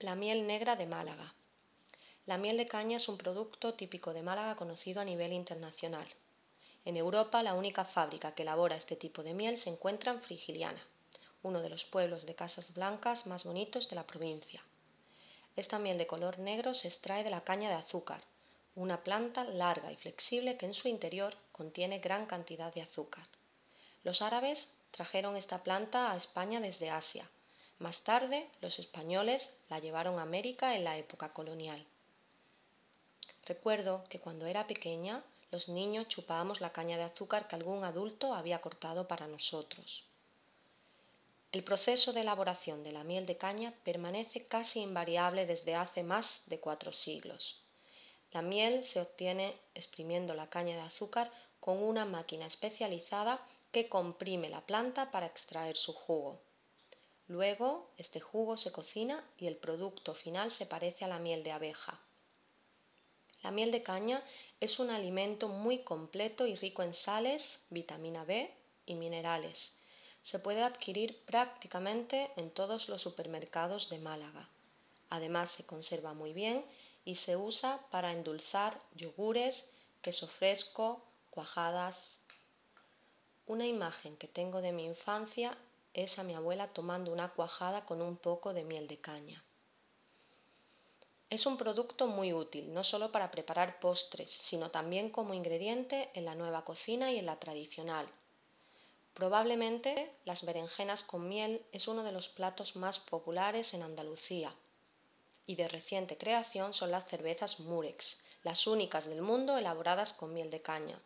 La miel negra de Málaga. La miel de caña es un producto típico de Málaga conocido a nivel internacional. En Europa, la única fábrica que elabora este tipo de miel se encuentra en Frigiliana, uno de los pueblos de casas blancas más bonitos de la provincia. Esta miel de color negro se extrae de la caña de azúcar, una planta larga y flexible que en su interior contiene gran cantidad de azúcar. Los árabes trajeron esta planta a España desde Asia. Más tarde, los españoles la llevaron a América en la época colonial. Recuerdo que cuando era pequeña, los niños chupábamos la caña de azúcar que algún adulto había cortado para nosotros. El proceso de elaboración de la miel de caña permanece casi invariable desde hace más de 4 siglos. La miel se obtiene exprimiendo la caña de azúcar con una máquina especializada que comprime la planta para extraer su jugo. Luego, este jugo se cocina y el producto final se parece a la miel de abeja. La miel de caña es un alimento muy completo y rico en sales, vitamina B y minerales. Se puede adquirir prácticamente en todos los supermercados de Málaga. Además, se conserva muy bien y se usa para endulzar yogures, queso fresco, cuajadas. Una imagen que tengo de mi infancia es a mi abuela tomando una cuajada con un poco de miel de caña. Es un producto muy útil, no solo para preparar postres, sino también como ingrediente en la nueva cocina y en la tradicional. Probablemente las berenjenas con miel es uno de los platos más populares en Andalucía. Y de reciente creación son las cervezas Murex, las únicas del mundo elaboradas con miel de caña.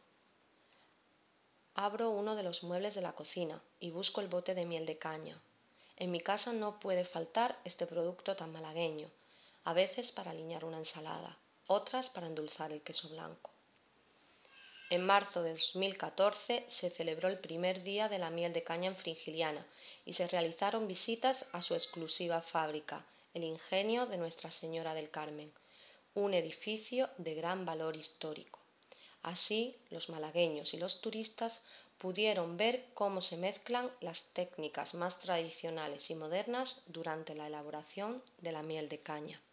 Abro uno de los muebles de la cocina y busco el bote de miel de caña. En mi casa no puede faltar este producto tan malagueño, a veces para aliñar una ensalada, otras para endulzar el queso blanco. En marzo de 2014 se celebró el primer día de la miel de caña en Frigiliana y se realizaron visitas a su exclusiva fábrica, el Ingenio de Nuestra Señora del Carmen, un edificio de gran valor histórico. Así, los malagueños y los turistas pudieron ver cómo se mezclan las técnicas más tradicionales y modernas durante la elaboración de la miel de caña.